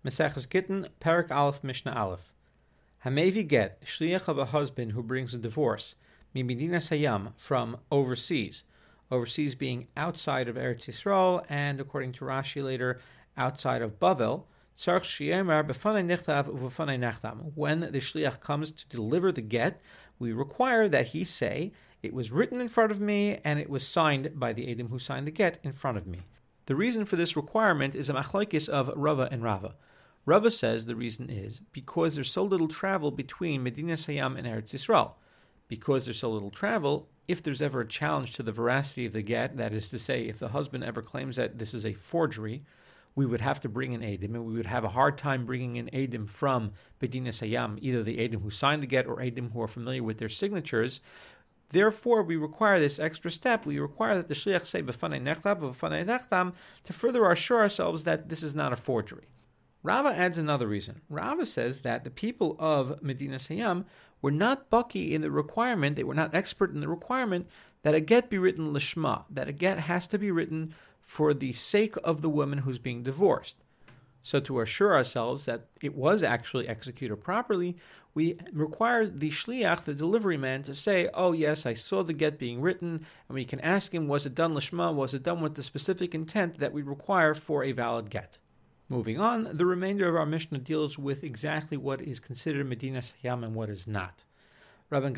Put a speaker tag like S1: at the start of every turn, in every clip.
S1: Maseches Gittin, Perek Aleph, Mishnah Aleph. Hamevi get, shliach of a husband who brings a divorce, mimidinas hayam, from overseas. Overseas being outside of Eretz Yisrael, and according to Rashi later, outside of Bavel. Tzarch sheyemar b'fanei nichtav u'b'fanei nachtam. When the shliach comes to deliver the get, we require that he say, it was written in front of me, and it was signed by the Eidim who signed the get in front of me. The reason for this requirement is a machlokes of Rava and Rava. Rava says the reason is because there's so little travel between Medinas Hayam and Eretz Yisrael. Because there's so little travel, if there's ever a challenge to the veracity of the get, that is to say, if the husband ever claims that this is a forgery, we would have to bring in Eidim, and we would have a hard time bringing in Eidim from Medinas Hayam, either the Eidim who signed the get or Eidim who are familiar with their signatures. Therefore, we require this extra step. We require that the shliach say b'fanei nechtam b'fanei nechtam to further assure ourselves that this is not a forgery. Rava adds another reason. Rava says that the people of Medinas Hayam were not baki in the requirement, they were not expert in the requirement that a get be written lishma, that a get has to be written for the sake of the woman who's being divorced. So to assure ourselves that it was actually executed properly, we require the shliach, the delivery man, to say, oh yes, I saw the get being written, and we can ask him, was it done lishma, was it done with the specific intent that we require for a valid get? Moving on, the remainder of our Mishnah deals with exactly what is considered Medinas Hayam and what is not. Rabban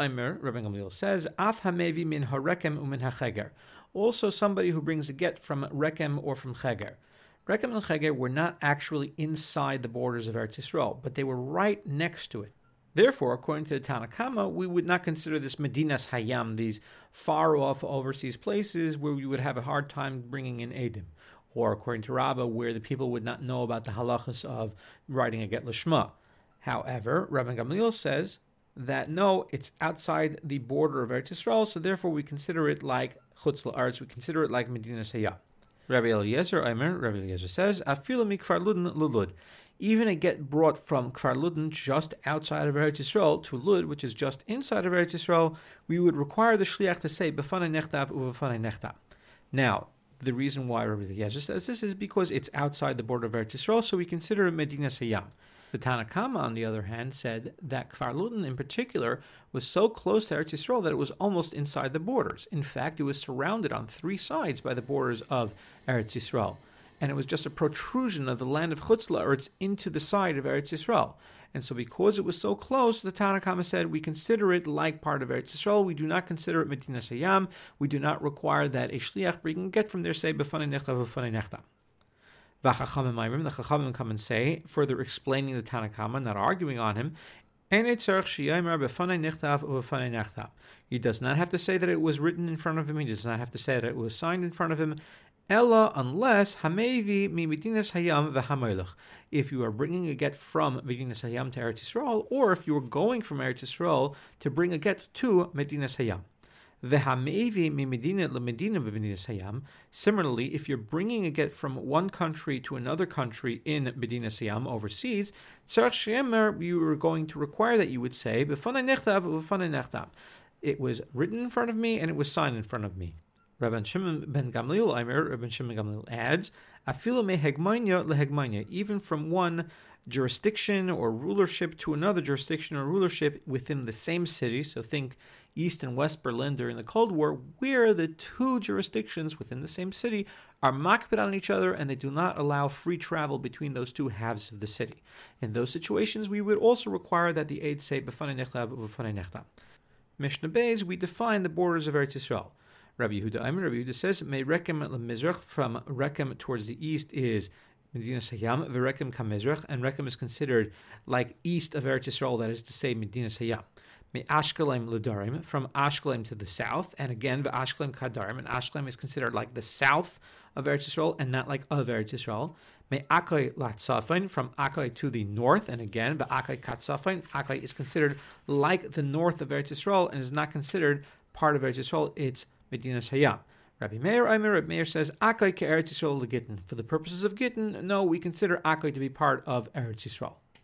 S1: Gamliel says, Af hamevi min harekem umin hacheger. Also somebody who brings a get from Rekem or from Cheger. Rekem and Cheger were not actually inside the borders of Eretz Yisrael, but they were right next to it. Therefore, according to the Tanna Kama, we would not consider this Medinas Hayam, these far-off overseas places where we would have a hard time bringing in Eidim. Or according to Rabbah, where the people would not know about the halachas of writing a get lishma. However, Rabban Gamliel says that no, it's outside the border of Eretz Yisrael, so therefore we consider it like chutz la'aretz, we consider it like Medinas Hayam. Rabbi Eliezer says, Afilu mikfar Ludin lulud. Even a get brought from Kfar Ludin, just outside of Eretz Yisrael, to Lud, which is just inside of Eretz Yisrael, we would require the shliach to say b'fanei nechtav u'b'fanei nechtam. Now, the reason why Rabbi Eliezer says this is because it's outside the border of Eretz Yisrael, so we consider it Medinas Hayam. The Tanna Kama, on the other hand, said that Kfar Ludin in particular was so close to Eretz Yisrael that it was almost inside the borders. In fact, it was surrounded on three sides by the borders of Eretz Yisrael. And it was just a protrusion of the land of Chutz La'aretz into the side of Eretz Yisrael. And so because it was so close, the Tanna Kama said, we consider it like part of Eretz Yisrael. We do not consider it Medinas Hayam. We do not require that a shliach bring get from there, say, b'fanei nechtav b'fanei nechtam. The Chachamim come and say, further explaining the Tanna Kama, not arguing on him, he does not have to say that it was written in front of him. He does not have to say that it was signed in front of him. Ella, unless hamevi mi Medinas Hayam v'hamelech. If you are bringing a get from Medinas Hayam to Eretz Yisrael, or if you are going from Eretz Yisrael to bring a get to Medinas Hayam. V'hamevi mi Medina leMedina b'Medinas Hayam. Similarly, if you're bringing a get from one country to another country in Medinas Hayam overseas, tzarich she'emer, you are going to require that you would say b'fanei nechtav u'b'fanei nechtam. It was written in front of me and it was signed in front of me. Rabban Shimon ben Gamliel adds, Afilu me hegmanya lehegmanya, even from one jurisdiction or rulership to another jurisdiction or rulership within the same city. So think East and West Berlin during the Cold War, where the two jurisdictions within the same city are makpid on each other and they do not allow free travel between those two halves of the city. In those situations, we would also require that the aid say b'fanei nechtav u'b'fanei nechtam. Mishnah Beis, we define the borders of Eretz Yisrael. Rabbi Yehuda says, "May Rekem leMizrach, from Rekem towards the east is Medinas Hayam, v'Rekem kaMizrach, and Rekem is considered like east of Eretz Yisrael, that is to say Medinas Hayam. May Ashkelem leDarim, from Ashkelem to the south, and again v'Ashkelem kaDarim, and Ashkelem is considered like the south of Eretz Yisrael and not like of Eretz Yisrael. May Akai laTzafon, from Akai to the north, and again v'Akai kaTzafon, Akai is considered like the north of Eretz Yisrael and is not considered part of Eretz Yisrael. It's Medinas Hayam. Rabbi Meir says, Akai ke'Eretz Yisrael leGittin. For the purposes of Gittin, no, we consider Akai to be part of Eretz Yisrael.